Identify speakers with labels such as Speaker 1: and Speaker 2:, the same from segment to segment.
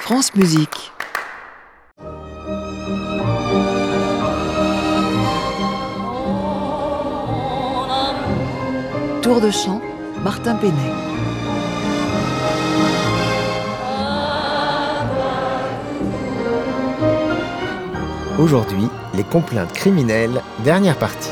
Speaker 1: France Musique. Tour de chant, Martin Penet.
Speaker 2: Aujourd'hui, les complaintes criminelles, dernière partie.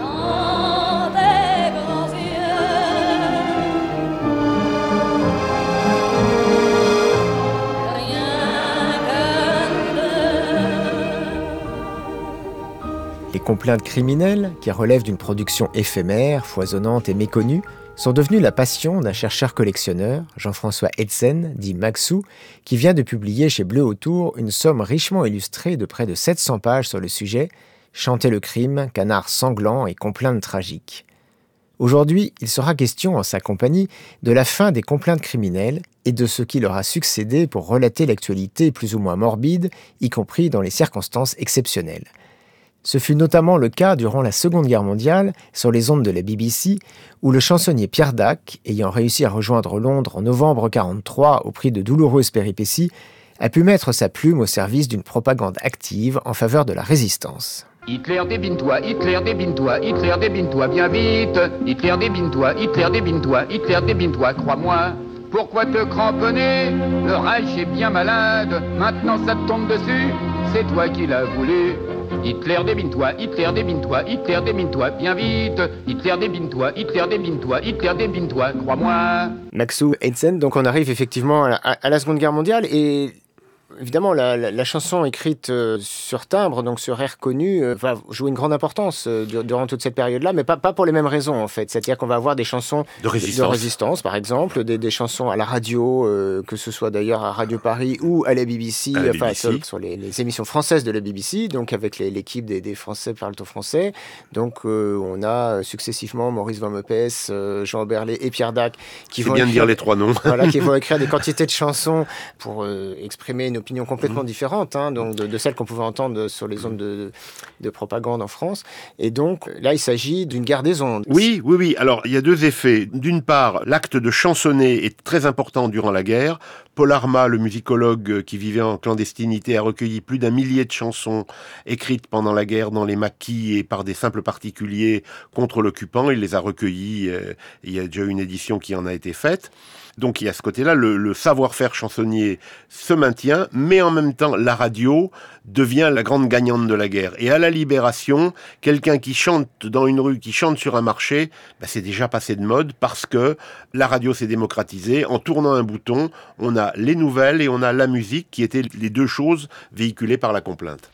Speaker 2: Les complaintes criminelles, qui relèvent d'une production éphémère, foisonnante et méconnue, sont devenues la passion d'un chercheur collectionneur, Jean-François Etzen, dit Maxou, qui vient de publier chez Bleu Autour une somme richement illustrée de près de 700 pages sur le sujet, Chanter le crime, canard sanglant et complaintes tragiques. Aujourd'hui, il sera question en sa compagnie de la fin des complaintes criminelles et de ce qui leur a succédé pour relater l'actualité plus ou moins morbide, y compris dans les circonstances exceptionnelles. Ce fut notamment le cas durant la Seconde Guerre mondiale, sur les ondes de la BBC, où le chansonnier Pierre Dac, ayant réussi à rejoindre Londres en novembre 1943 au prix de douloureuses péripéties, a pu mettre sa plume au service d'une propagande active en faveur de la résistance.
Speaker 3: Hitler débine-toi, Hitler débine-toi, Hitler débine-toi bien vite. Hitler débine-toi, Hitler débine-toi, Hitler débine-toi, crois-moi. Pourquoi te cramponner? Le Reich est bien malade, maintenant ça te tombe dessus, c'est toi qui l'as voulu. Hitler débine-toi, Hitler débine-toi, Hitler débine-toi bien vite. Hitler débine-toi, Hitler débine-toi, Hitler débine-toi, crois-moi.
Speaker 2: Maxou Etzen, donc on arrive effectivement à la Seconde Guerre mondiale et évidemment la chanson écrite sur timbre, donc sur air connu, va jouer une grande importance durant toute cette période-là, mais pas pour les mêmes raisons en fait. C'est-à-dire qu'on va avoir des chansons de résistance par exemple, des chansons à la radio, que ce soit d'ailleurs à Radio Paris ou à la BBC, sur les émissions françaises de la BBC, donc avec l'équipe des Français parlent au français. Donc on a successivement Maurice Van Mepes, Jean Berlet et Pierre Dac qui vont
Speaker 4: dire les trois noms.
Speaker 2: Voilà, qui vont écrire des quantités de chansons pour exprimer une opinion complètement différente, donc de celle qu'on pouvait entendre sur les ondes de propagande en France. Et donc, là, il s'agit d'une guerre des ondes.
Speaker 4: Oui. Alors, il y a deux effets. D'une part, l'acte de chansonner est très important durant la guerre. Paul Armat, le musicologue qui vivait en clandestinité, a recueilli plus d'1 millier de chansons écrites pendant la guerre dans les maquis et par des simples particuliers contre l'occupant. Il les a recueillies. Il y a déjà une édition qui en a été faite. Donc il y a ce côté-là, le savoir-faire chansonnier se maintient, mais en même temps, la radio devient la grande gagnante de la guerre. Et à la Libération, quelqu'un qui chante dans une rue, qui chante sur un marché, c'est déjà passé de mode parce que la radio s'est démocratisée. En tournant un bouton, on a les nouvelles et on a la musique qui étaient les deux choses véhiculées par la complainte.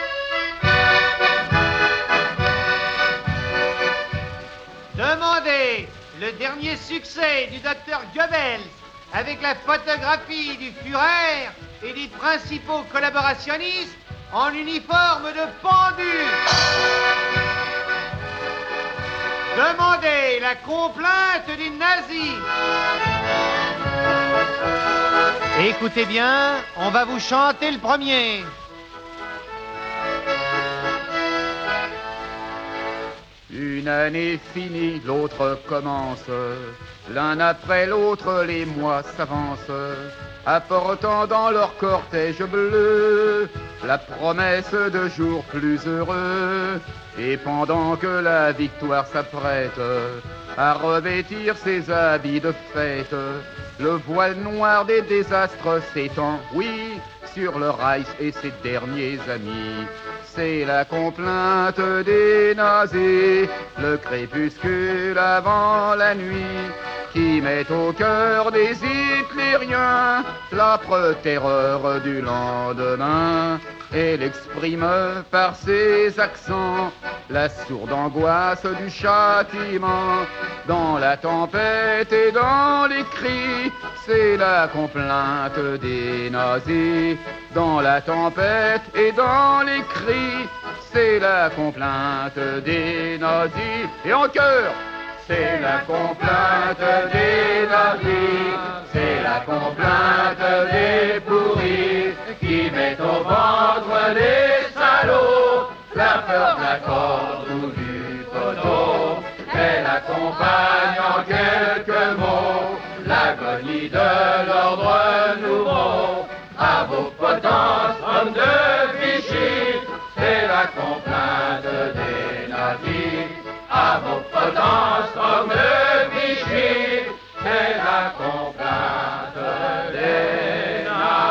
Speaker 5: Demandez le dernier succès du docteur Goebbels avec la photographie du Führer et des principaux collaborationnistes en uniforme de pendu. Demandez la complainte des nazis. Écoutez bien, on va vous chanter le premier.
Speaker 3: Une année finie, l'autre commence. L'un après l'autre, les mois s'avancent, apportant dans leur cortège bleu la promesse de jours plus heureux. Et pendant que la victoire s'apprête à revêtir ses habits de fête, le voile noir des désastres s'étend, oui, sur le Reich et ses derniers amis. C'est la complainte des nazis, le crépuscule avant la nuit, qui met au cœur des hitlériens l'âpre terreur du lendemain. Elle exprime par ses accents la sourde angoisse du châtiment. Dans la tempête et dans les cris, c'est la complainte des nazis. Dans la tempête et dans les cris, c'est la complainte des nazis. Et en chœur, c'est la complainte des nazis, c'est la complainte des pourris qui mettent au ventre des salauds la peur de la corde ou du poteau. Elle accompagne en quelques mots l'agonie de l'ordre nouveau. À vos potences, hommes de Vichy, c'est la complainte des navires. À vos potences, hommes de Vichy, c'est la complainte des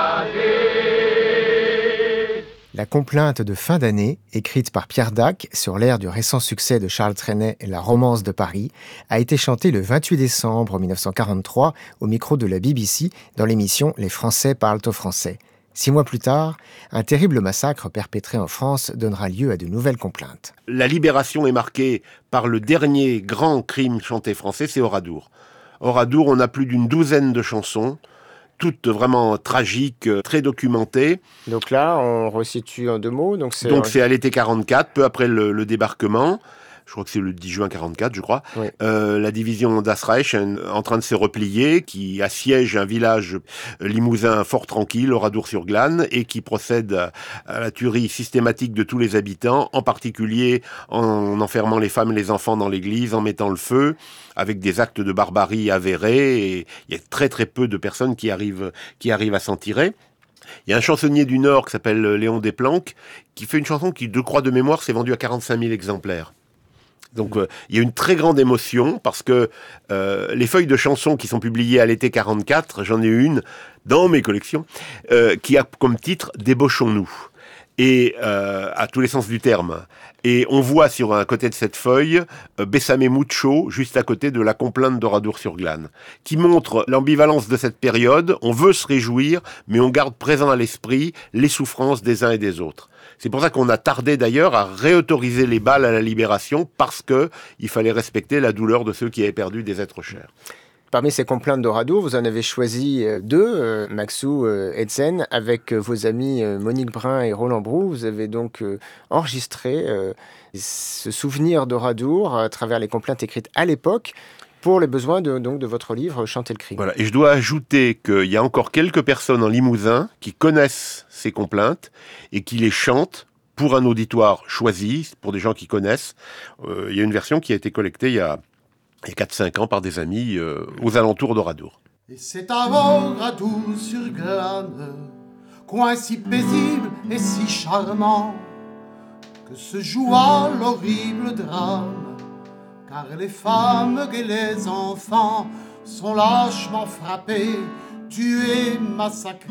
Speaker 3: navires.
Speaker 2: La complainte de fin d'année, écrite par Pierre Dac sur l'air du récent succès de Charles Trenet et La Romance de Paris, a été chantée le 28 décembre 1943 au micro de la BBC dans l'émission Les Français parlent aux Français. 6 mois plus tard, un terrible massacre perpétré en France donnera lieu à de nouvelles complaintes.
Speaker 4: La libération est marquée par le dernier grand crime chanté français, c'est Oradour. Oradour, on a plus d'une douzaine de chansons, toutes vraiment tragiques, très documentées.
Speaker 2: Donc là, on resitue en 2 mots. Donc c'est
Speaker 4: à l'été 44, peu après le débarquement. Je crois que c'est le 10 juin 44, je crois.
Speaker 2: Oui.
Speaker 4: La division Das Reich en train de se replier, qui assiège un village limousin fort tranquille, Oradour-sur-Glane, et qui procède à la tuerie systématique de tous les habitants, en particulier en enfermant les femmes et les enfants dans l'église, en mettant le feu, avec des actes de barbarie avérés. Et il y a très très peu de personnes qui arrivent à s'en tirer. Il y a un chansonnier du Nord qui s'appelle Léon Desplanques, qui fait une chanson qui, de croix de mémoire, s'est vendue à 45 000 exemplaires. Donc il y a une très grande émotion parce que les feuilles de chansons qui sont publiées à l'été 44, j'en ai une dans mes collections, qui a comme titre « Débauchons-nous ». Et à tous les sens du terme. Et on voit sur un côté de cette feuille Bessame Mucho, juste à côté de la complainte d'Oradour-sur-Glane, qui montre l'ambivalence de cette période. On veut se réjouir, mais on garde présent à l'esprit les souffrances des uns et des autres. C'est pour ça qu'on a tardé d'ailleurs à réautoriser les balles à la libération, parce qu'il fallait respecter la douleur de ceux qui avaient perdu des êtres chers.
Speaker 2: Parmi ces complaintes d'Oradour, vous en avez choisi 2, Maxou, Etzen, avec vos amis Monique Brun et Roland Brou. Vous avez donc enregistré ce souvenir d'Oradour à travers les complaintes écrites à l'époque pour les besoins de votre livre « Chanter le crime ».
Speaker 4: Voilà. Et je dois ajouter qu'il y a encore quelques personnes en Limousin qui connaissent ces complaintes et qui les chantent pour un auditoire choisi, pour des gens qui connaissent. Il y a une version qui a été collectée il y a 4-5 ans par des amis aux alentours d'Oradour.
Speaker 6: Et c'est à Oradour-sur-Glane, coin si paisible et si charmant, que se joua l'horrible drame, car les femmes et les enfants sont lâchement frappés, tués, massacrés.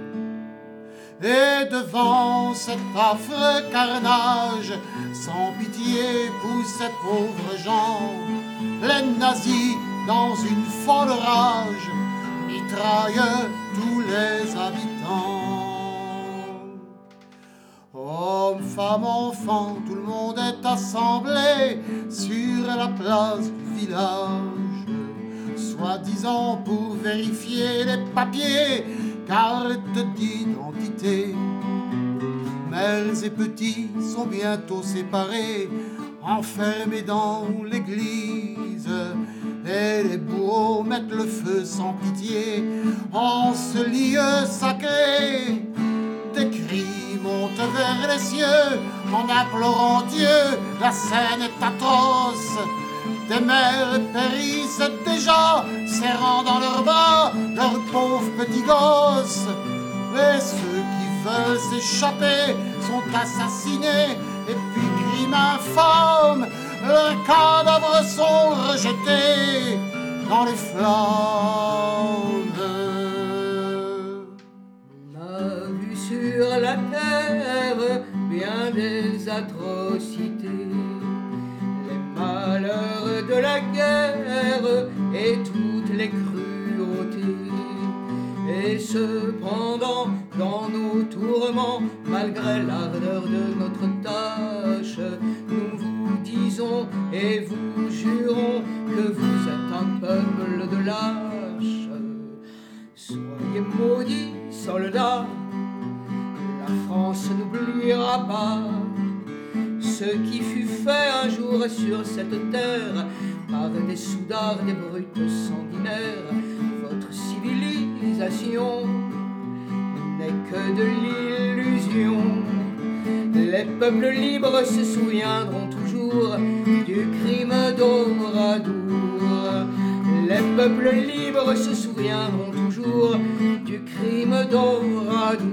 Speaker 6: Et devant cet affreux carnage, sans pitié pour ces pauvres gens, les nazis, dans une folle rage, mitraillent tous les habitants. Hommes, femmes, enfants, tout le monde est assemblé sur la place du village, soi-disant pour vérifier les papiers, carte d'identité. Mères et petits sont bientôt séparés, enfermés dans l'église, et les bourreaux mettent le feu sans pitié en ce lieu sacré. Des cris montent vers les cieux en implorant Dieu, la scène est atroce. Des mères périssent déjà, serrant dans leurs bras leurs pauvres petits gosses. Et ceux qui veulent s'échapper sont assassinés, et puis crime infâme, leurs cadavres sont rejetés dans les flammes.
Speaker 7: On a vu sur la terre bien des atrocités, les malheurs de la guerre et toutes les cruautés. Et cependant, dans nos tourments, malgré l'ardeur de notre tâche, nous vous disons et vous jurons que vous êtes un peuple de lâches. Soyez maudits, soldats, la France n'oubliera pas ce qui fut fait un jour sur cette terre par des soudards, des brutes sanguinaires. Votre civilisation n'est que de l'illusion. Les peuples libres se souviendront toujours du crime d'Oradour. Les peuples libres se souviendront toujours du crime d'Oradour.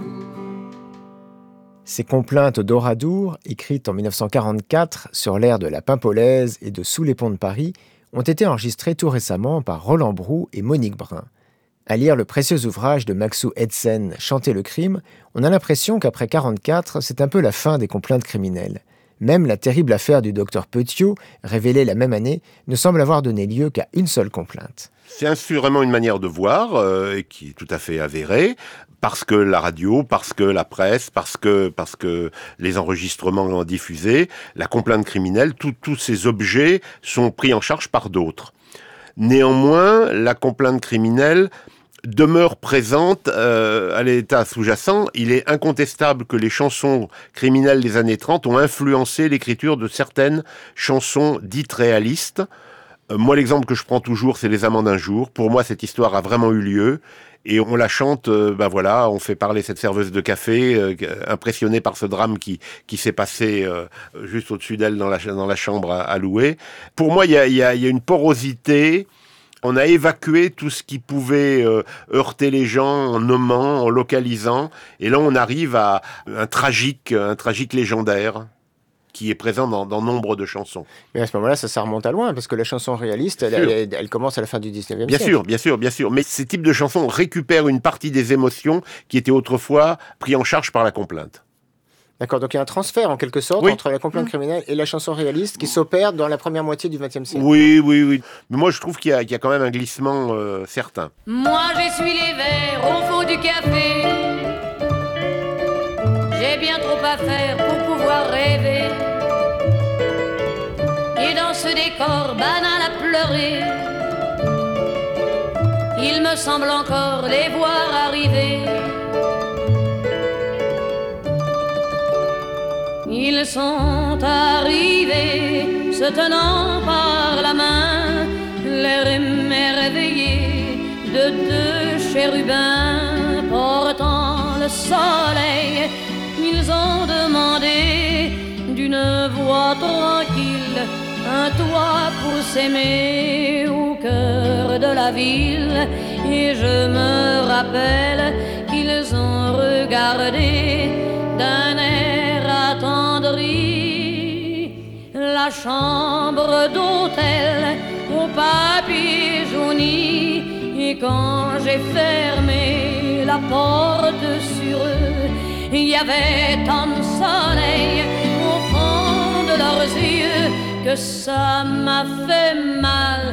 Speaker 2: Ces complaintes d'Oradour, écrites en 1944 sur l'air de la Paimpolaise et de Sous les ponts de Paris, ont été enregistrées tout récemment par Roland Brou et Monique Brun. À lire le précieux ouvrage de Maxou Edsen, Chanter le crime, on a l'impression qu'après 1944, c'est un peu la fin des complaintes criminelles. Même la terrible affaire du docteur Petiot, révélée la même année, ne semble avoir donné lieu qu'à une seule complainte.
Speaker 4: C'est assurément une manière de voir qui est tout à fait avérée, parce que la radio, parce que la presse, parce que les enregistrements diffusés, la complainte criminelle, tous ces objets sont pris en charge par d'autres. Néanmoins, la complainte criminelle demeure présente à l'état sous-jacent. Il est incontestable que les chansons criminelles des années 30 ont influencé l'écriture de certaines chansons dites réalistes. Moi, l'exemple que je prends toujours, c'est Les Amants d'un jour. Pour moi, cette histoire a vraiment eu lieu. Et on la chante, on fait parler cette serveuse de café, impressionnée par ce drame qui s'est passé juste au-dessus d'elle dans la chambre à louer. Pour moi, il y a une porosité. On a évacué tout ce qui pouvait heurter les gens en nommant, en localisant. Et là, on arrive à un tragique légendaire qui est présent dans nombre de chansons.
Speaker 2: Mais à ce moment-là, ça remonte à loin, parce que la chanson réaliste, elle commence à la fin du 19e siècle.
Speaker 4: Bien sûr. Mais ces types de chansons récupèrent une partie des émotions qui étaient autrefois prises en charge par la complainte.
Speaker 2: D'accord, donc il y a un transfert en quelque sorte entre la complainte criminelle et la chanson réaliste qui s'opère dans la première moitié du XXe siècle.
Speaker 4: Oui. Mais moi, je trouve qu'il y a quand même un glissement certain.
Speaker 8: Moi, j'essuie les verres au fond du café. J'ai bien trop à faire pour pouvoir rêver. Et dans ce décor banal à pleurer, il me semble encore les voir arriver. Ils sont arrivés, se tenant par la main, l'air émerveillé de deux chérubins portant le soleil. Ils ont demandé d'une voix tranquille un toit pour s'aimer au cœur de la ville. Et je me rappelle qu'ils ont regardé d'un air attendri la chambre d'hôtel au papier jauni. Et quand j'ai fermé la porte sur eux, il y avait tant de soleil au fond de leurs yeux que ça m'a fait mal,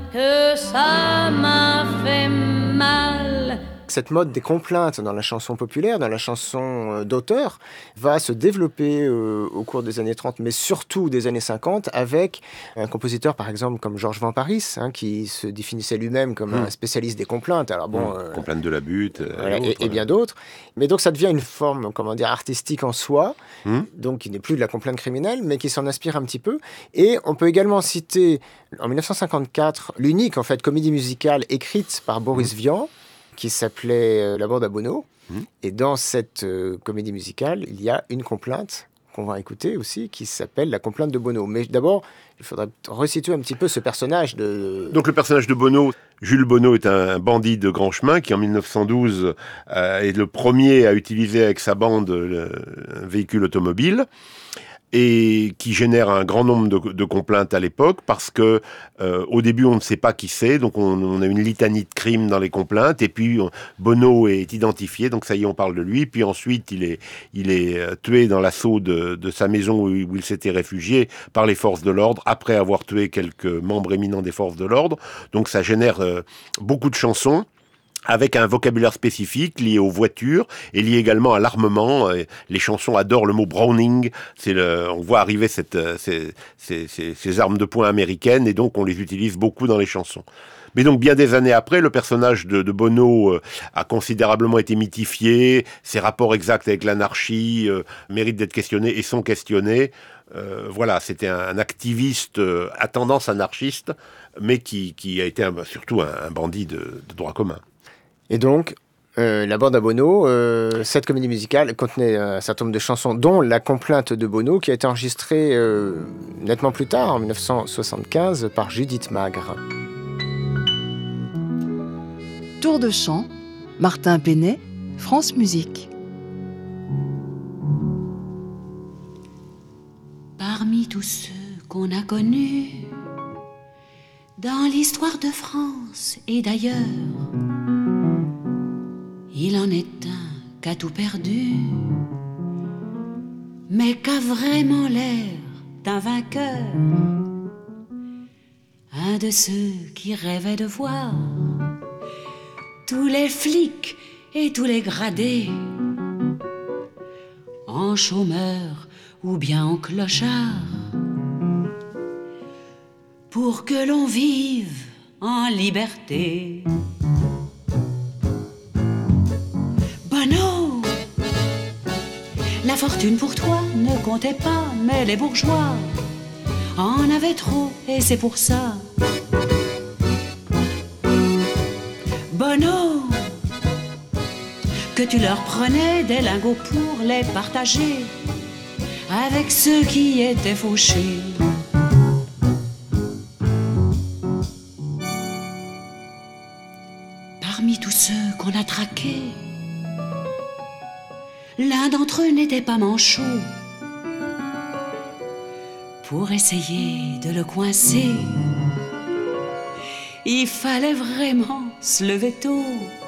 Speaker 2: Cette mode des complaintes dans la chanson populaire, dans la chanson d'auteur, va se développer au cours des années 30, mais surtout des années 50, avec un compositeur, par exemple, comme Georges Van Parijs, qui se définissait lui-même comme un spécialiste des complaintes. Alors
Speaker 4: complaintes de la butte.
Speaker 2: Et bien d'autres. Mais donc ça devient une forme, artistique en soi, donc qui n'est plus de la complainte criminelle, mais qui s'en inspire un petit peu. Et on peut également citer, en 1954, l'unique, comédie musicale écrite par Boris Vian, qui s'appelait La Bande à Bono. Et dans cette comédie musicale, il y a une complainte qu'on va écouter aussi, qui s'appelle La complainte de Bono. Mais d'abord, il faudrait resituer un petit peu ce personnage de...
Speaker 4: Donc le personnage de Bono, Jules Bono, est un bandit de grand chemin qui, en 1912, est le premier à utiliser avec sa bande un véhicule automobile, et qui génère un grand nombre de complaintes à l'époque, parce que au début on ne sait pas qui c'est, donc on a une litanie de crimes dans les complaintes, et puis Bono est identifié, donc ça y est, on parle de lui, puis ensuite il est tué dans l'assaut de sa maison où il s'était réfugié par les forces de l'ordre, après avoir tué quelques membres éminents des forces de l'ordre. Donc ça génère beaucoup de chansons, avec un vocabulaire spécifique lié aux voitures et lié également à l'armement. Les chansons adorent le mot Browning. On voit arriver ces armes de poing américaines, et donc on les utilise beaucoup dans les chansons. Mais donc bien des années après, le personnage de Bono a considérablement été mythifié. Ses rapports exacts avec l'anarchie méritent d'être questionnés et sont questionnés. C'était un activiste à tendance anarchiste, mais qui a été surtout un bandit de droit commun.
Speaker 2: Et donc, la bande à Bono, cette comédie musicale contenait un certain nombre de chansons, dont La complainte de Bono, qui a été enregistrée nettement plus tard, en 1975, par Judith Magre.
Speaker 1: Tour de chant, Martin Penet, France Musique.
Speaker 9: Parmi tous ceux qu'on a connus dans l'histoire de France et d'ailleurs, il en est un qu'a tout perdu, mais qu'a vraiment l'air d'un vainqueur, un de ceux qui rêvaient de voir tous les flics et tous les gradés en chômeurs ou bien en clochards, pour que l'on vive en liberté. Bono, la fortune pour toi ne comptait pas, mais les bourgeois en avaient trop et c'est pour ça. Bono, que tu leur prenais des lingots pour les partager avec ceux qui étaient fauchés. Parmi tous ceux qu'on a traqués, l'un d'entre eux n'était pas manchot. Pour essayer de le coincer, il fallait vraiment se lever tôt.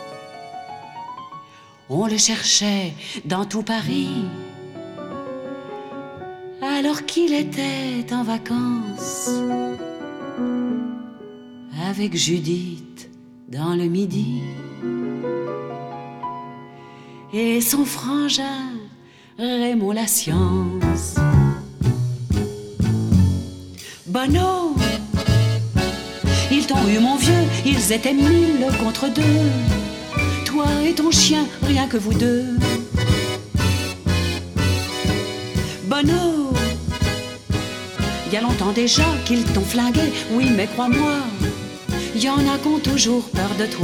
Speaker 9: On le cherchait dans tout Paris, alors qu'il était en vacances avec Judith dans le Midi et son frangin Raymond la Science. Bono, ils t'ont eu mon vieux, ils étaient 1000 contre 2. Toi et ton chien, rien que vous deux. Bono, il y a longtemps déjà qu'ils t'ont flingué. Oui, mais crois-moi, il y en a qui ont toujours peur de toi.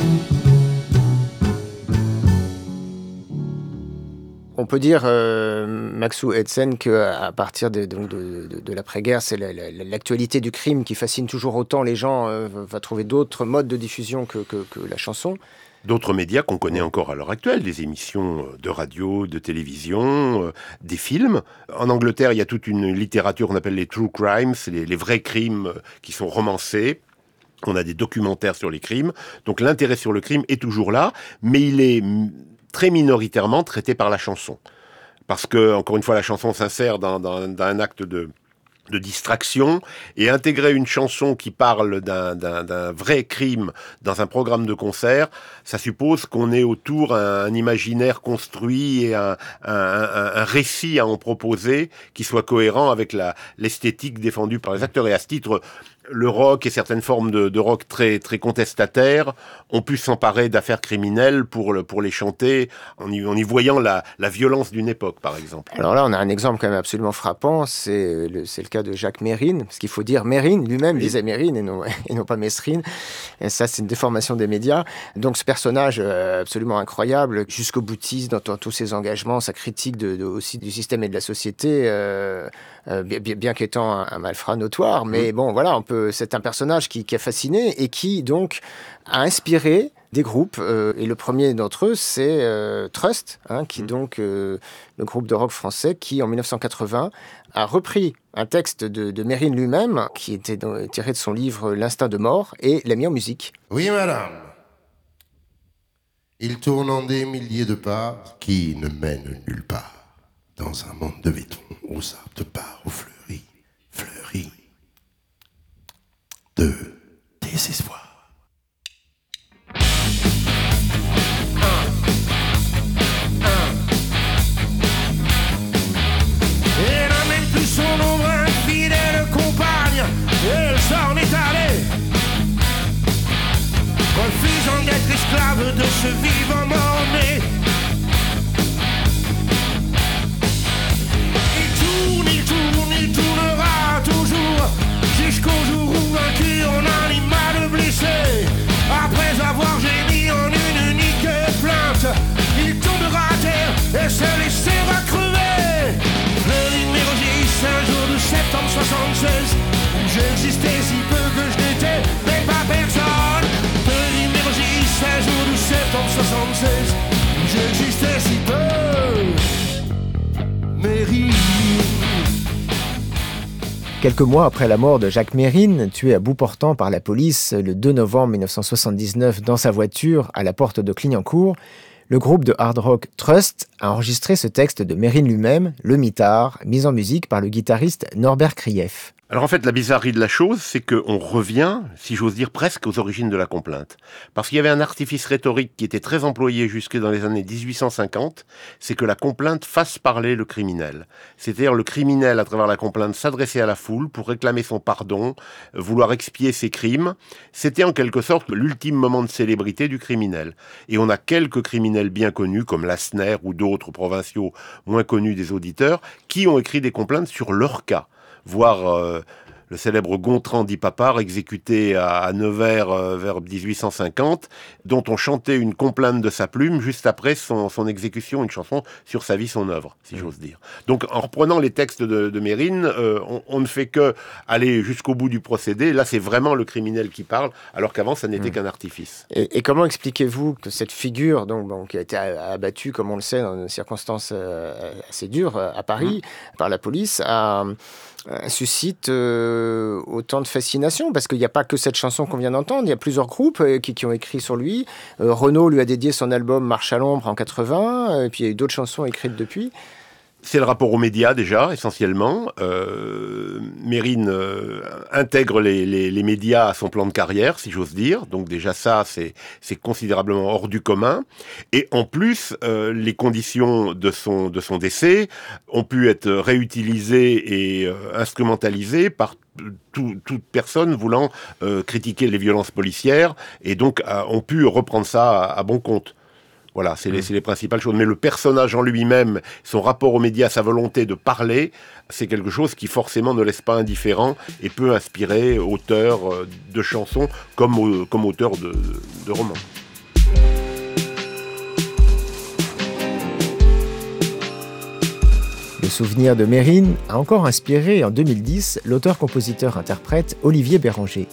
Speaker 2: On peut dire, Maxou Edsen, qu'à partir de l'après-guerre, c'est l'actualité du crime qui fascine toujours autant les gens, va trouver d'autres modes de diffusion que la chanson.
Speaker 4: D'autres médias qu'on connaît encore à l'heure actuelle, des émissions de radio, de télévision, des films. En Angleterre, il y a toute une littérature qu'on appelle les true crimes, les vrais crimes qui sont romancés. On a des documentaires sur les crimes. Donc l'intérêt sur le crime est toujours là, mais il est très minoritairement traité par la chanson. Parce que, encore une fois, la chanson s'insère dans un acte de distraction, et intégrer une chanson qui parle d'un vrai crime dans un programme de concert, ça suppose qu'on ait autour un imaginaire construit et un récit à en proposer qui soit cohérent avec l'esthétique défendue par les acteurs. Et à ce titre, le rock et certaines formes de rock très, très contestataires ont pu s'emparer d'affaires criminelles pour les chanter en y voyant la violence d'une époque, par exemple.
Speaker 2: Alors là, on a un exemple quand même absolument frappant, c'est le cas de Jacques Mérine, parce qu'il faut dire Mérine, lui-même disait Mérine et non pas Mesrine, et ça c'est une déformation des médias. Donc ce personnage absolument incroyable, jusqu'au boutiste dans tous ses engagements, sa critique aussi du système et de la société, bien qu'étant un malfrat notoire, mais bon voilà, c'est un personnage qui a fasciné et qui donc a inspiré des groupes, et le premier d'entre eux c'est Trust, qui donc le groupe de rock français qui en 1980 a repris un texte de Mérine lui-même qui était tiré de son livre L'instinct de mort et l'a mis en musique.
Speaker 10: Oui madame, il tourne en des milliers de pas qui ne mènent nulle part dans un monde de béton où ça te part au fleuri de désespoir.
Speaker 11: Et n'amène plus son ombre infidèle compagne, elle s'en est allée, refusant d'être esclave de ce vivant mort-né. Il tournera toujours jusqu'au jour où vaincu on anima le blessé. Après avoir gémi en une unique plainte, il tombera à terre et se laissera crever. Le numéro 10, un jour de septembre 76, où j'existais si peu que je n'étais mais pas personne. Le numéro 10, Ramsès, où j'existais si peu. Mérine.
Speaker 2: Quelques mois après la mort de Jacques Mérine, tué à bout portant par la police le 2 novembre 1979 dans sa voiture à la porte de Clignancourt, le groupe de hard rock Trust a enregistré ce texte de Mérine lui-même, Le Mitard, mis en musique par le guitariste Norbert Krief.
Speaker 4: Alors en fait, la bizarrerie de la chose, c'est qu'on revient, si j'ose dire, presque aux origines de la complainte. Parce qu'il y avait un artifice rhétorique qui était très employé jusque dans les années 1850, c'est que la complainte fasse parler le criminel. C'est-à-dire le criminel, à travers la complainte, s'adressait à la foule pour réclamer son pardon, vouloir expier ses crimes. C'était en quelque sorte l'ultime moment de célébrité du criminel. Et on a quelques criminels bien connus, comme Lassner ou d'autres provinciaux moins connus des auditeurs, qui ont écrit des complaintes sur leur cas. Voire le célèbre Gontran dit Papard, exécuté à Nevers vers 1850, dont on chantait une complainte de sa plume juste après son exécution, une chanson sur sa vie, son œuvre, si j'ose dire. Donc en reprenant les textes de Mérine, on ne fait que aller jusqu'au bout du procédé. Là, c'est vraiment le criminel qui parle, alors qu'avant, ça n'était qu'un artifice.
Speaker 2: Et comment expliquez-vous que cette figure, qui a été abattue, comme on le sait, dans des circonstances assez dures à Paris, par la police, suscite autant de fascination, parce qu'il n'y a pas que cette chanson qu'on vient d'entendre, il y a plusieurs groupes qui ont écrit sur lui. Renaud lui a dédié son album Marche à l'ombre en 80, et puis il y a eu d'autres chansons écrites depuis.
Speaker 4: C'est le rapport aux médias déjà, essentiellement. Mérine intègre les médias à son plan de carrière, si j'ose dire. Donc déjà ça, c'est considérablement hors du commun. Et en plus, les conditions de son décès ont pu être réutilisées et instrumentalisées par toute personne voulant critiquer les violences policières, et donc ont pu reprendre ça à bon compte. Voilà, c'est les principales choses. Mais le personnage en lui-même, son rapport aux médias, sa volonté de parler, c'est quelque chose qui forcément ne laisse pas indifférent et peut inspirer auteurs de chansons comme auteurs de romans.
Speaker 2: Le souvenir de Mérine a encore inspiré en 2010 l'auteur-compositeur-interprète Olivier Béranger.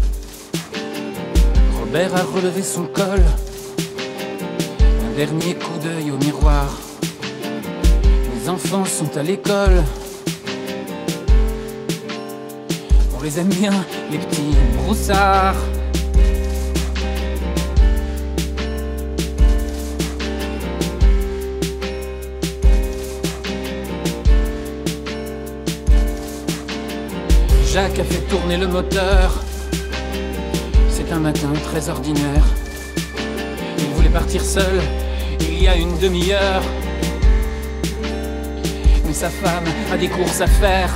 Speaker 12: Robert a relevé son col. Dernier coup d'œil au miroir. Les enfants sont à l'école. On les aime bien, les petits broussards. Jacques a fait tourner le moteur. C'est un matin très ordinaire. Il voulait partir seul. Il y a une demi-heure, mais sa femme a des courses à faire.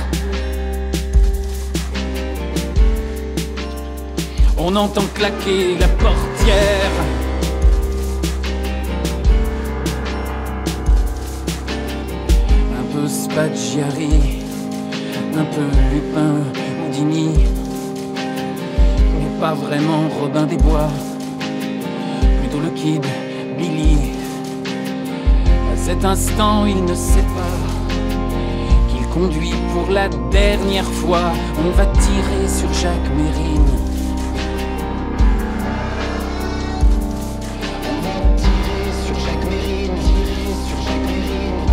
Speaker 12: On entend claquer la portière. Un peu Spaggiari, un peu Lupin Houdini, mais pas vraiment Robin des Bois, plutôt le Kid Billy. À cet instant, il ne sait pas qu'il conduit pour la dernière fois. On va tirer sur Jacques Mérine. On va tirer sur Jacques Mérine, tirer sur Jacques Mérine.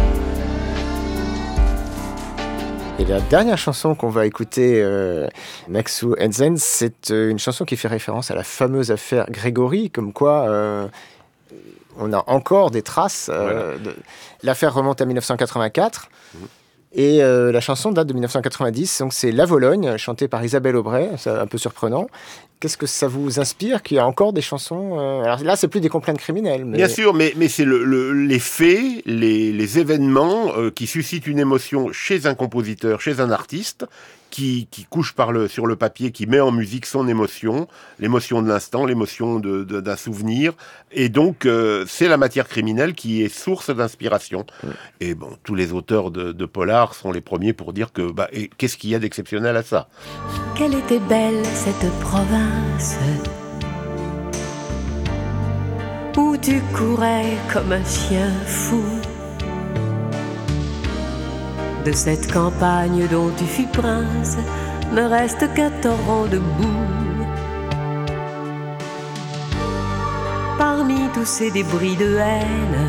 Speaker 2: Et la dernière chanson qu'on va écouter, Maxou Edzen, c'est une chanson qui fait référence à la fameuse affaire Grégory, comme quoi... on a encore des traces. Voilà. L'affaire remonte à 1984 et la chanson date de 1990. Donc c'est La Vologne, chantée par Isabelle Aubray. C'est un peu surprenant. Qu'est-ce que ça vous inspire qu'il y a encore des chansons Alors là, c'est plus des complaintes criminelles. Mais...
Speaker 4: Bien sûr, mais c'est les faits, les événements qui suscitent une émotion chez un compositeur, chez un artiste, qui couche sur le papier, qui met en musique son émotion, l'émotion de l'instant, l'émotion d'un souvenir. Et donc, c'est la matière criminelle qui est source d'inspiration. Et bon, tous les auteurs de polar sont les premiers pour dire que, qu'est-ce qu'il y a d'exceptionnel à ça ?
Speaker 13: Quelle était belle cette province où tu courais comme un chien fou. De cette campagne dont tu fus prince, ne reste qu'un torrent de boue. Parmi tous ces débris de haine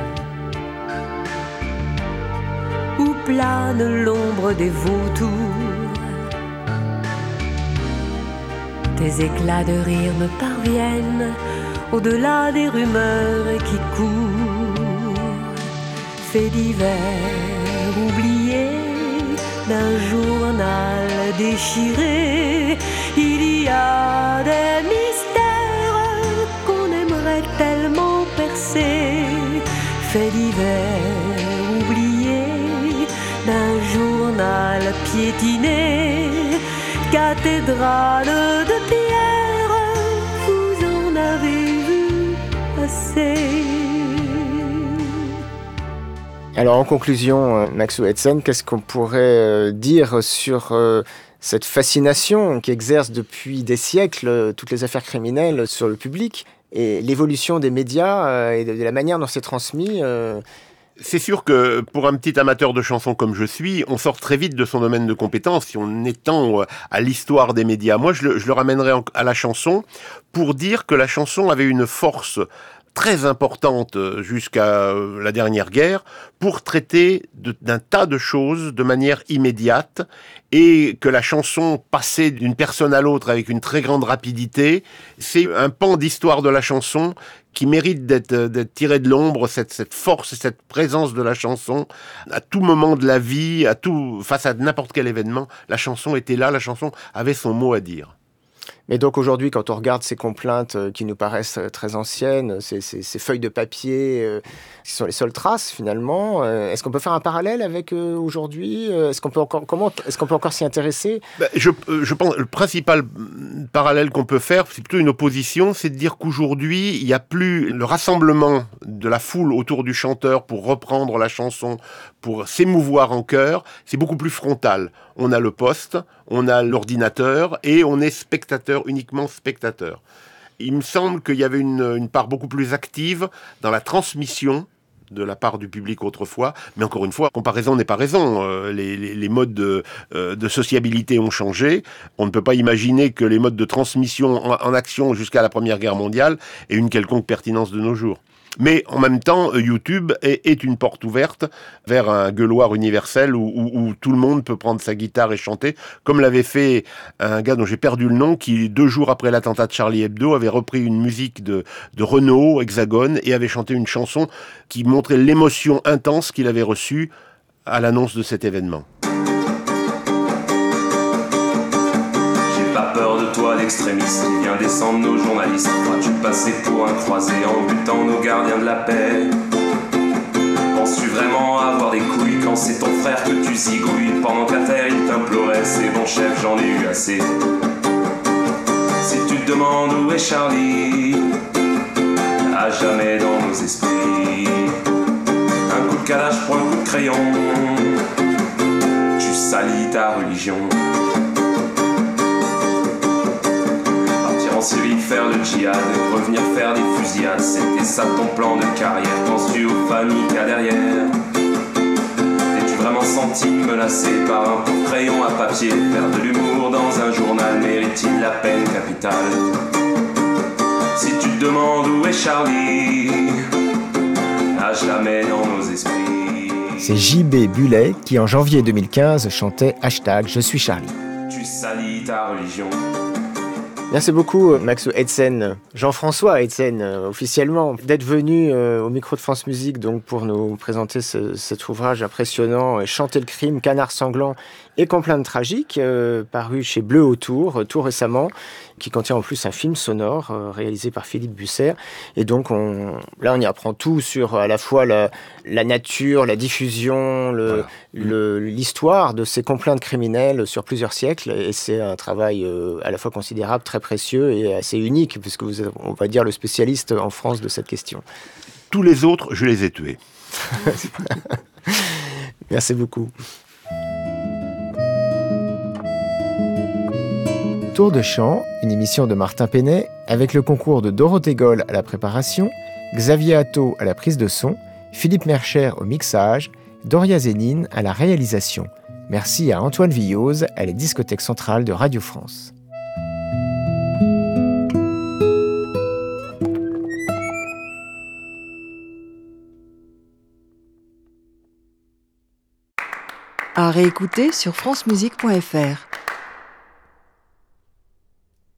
Speaker 13: où plane l'ombre des vautours. Tes éclats de rire me parviennent au-delà des rumeurs qui courent. Faits divers oubliés d'un journal déchiré, il y a des mystères qu'on aimerait tellement percer. Faits divers oubliés d'un journal piétiné, cathédrale de pierre, vous en avez vu passer.
Speaker 2: Alors en conclusion, Maxou Edsen, qu'est-ce qu'on pourrait dire sur cette fascination qu'exercent depuis des siècles toutes les affaires criminelles sur le public et l'évolution des médias et de la manière dont c'est transmis
Speaker 4: C'est sûr que pour un petit amateur de chansons comme je suis, on sort très vite de son domaine de compétence si on étend à l'histoire des médias. Moi, je le ramènerais à la chanson pour dire que la chanson avait une force très importante jusqu'à la dernière guerre pour traiter d'un tas de choses de manière immédiate, et que la chanson passait d'une personne à l'autre avec une très grande rapidité. C'est un pan d'histoire de la chanson qui mérite d'être tiré de l'ombre, cette force et cette présence de la chanson à tout moment de la vie, face à n'importe quel événement. La chanson était là, la chanson avait son mot à dire.
Speaker 2: Mais donc aujourd'hui, quand on regarde ces complaintes qui nous paraissent très anciennes, ces feuilles de papier qui sont les seules traces finalement, est-ce qu'on peut faire un parallèle avec aujourd'hui ? Est-ce qu'on peut encore s'y intéresser ?
Speaker 4: Je pense que le principal parallèle qu'on peut faire, c'est plutôt une opposition, c'est de dire qu'aujourd'hui, il n'y a plus le rassemblement de la foule autour du chanteur pour reprendre la chanson, pour s'émouvoir en chœur, c'est beaucoup plus frontal. On a le poste, on a l'ordinateur et on est spectateur, uniquement spectateur. Il me semble qu'il y avait une part beaucoup plus active dans la transmission de la part du public autrefois, mais encore une fois, comparaison n'est pas raison. Les modes de sociabilité ont changé. On ne peut pas imaginer que les modes de transmission en action jusqu'à la Première Guerre mondiale aient une quelconque pertinence de nos jours. Mais en même temps, YouTube est une porte ouverte vers un gueuloir universel où tout le monde peut prendre sa guitare et chanter, comme l'avait fait un gars dont j'ai perdu le nom, qui 2 jours après l'attentat de Charlie Hebdo avait repris une musique de Renaud, Hexagone, et avait chanté une chanson qui montrait l'émotion intense qu'il avait reçue à l'annonce de cet événement.
Speaker 14: Toi l'extrémiste qui vient descendre nos journalistes, crois-tu passer pour un croisé en butant nos gardiens de la paix? Penses-tu vraiment avoir des couilles quand c'est ton frère que tu zigouilles pendant qu'à terre il t'implorait? C'est bon chef, j'en ai eu assez. Si tu te demandes où est Charlie, à jamais dans nos esprits. Un coup de calage pour un coup de crayon, tu salis ta religion. En civil, faire le djihad, revenir faire des fusillades, c'était ça ton plan de carrière. Penses-tu aux familles qu'il y a derrière? T'es-tu vraiment senti menacé par un pauvre crayon à papier? Faire de l'humour dans un journal mérite-t-il la peine capitale? Si tu te demandes où est Charlie, à jamais dans nos esprits.
Speaker 2: C'est J.B. Bullet qui en janvier 2015 chantait # Je suis Charlie.
Speaker 14: Tu salis ta religion.
Speaker 2: Merci beaucoup Maxou Edsen, Jean-François Edsen officiellement, d'être venu au micro de France Musique donc pour nous présenter cet ouvrage impressionnant, Chanter le crime, canard sanglant et complaintes tragiques, paru chez Bleu Autour tout récemment, qui contient en plus un film sonore réalisé par Philippe Busser. Et donc on y apprend tout sur à la fois la nature, la diffusion, l'histoire de ces complaintes criminelles sur plusieurs siècles. Et c'est un travail à la fois considérable, très précieux et assez unique, puisque vous êtes, on va dire, le spécialiste en France de cette question.
Speaker 4: Tous les autres, je les ai tués.
Speaker 2: Merci beaucoup. Tour de chant, une émission de Martin Penet, avec le concours de Dorothée Goll à la préparation, Xavier Atto à la prise de son, Philippe Mercher au mixage, Doria Zénine à la réalisation. Merci à Antoine Villose à la discothèque centrale de Radio France.
Speaker 1: À réécouter sur francemusique.fr.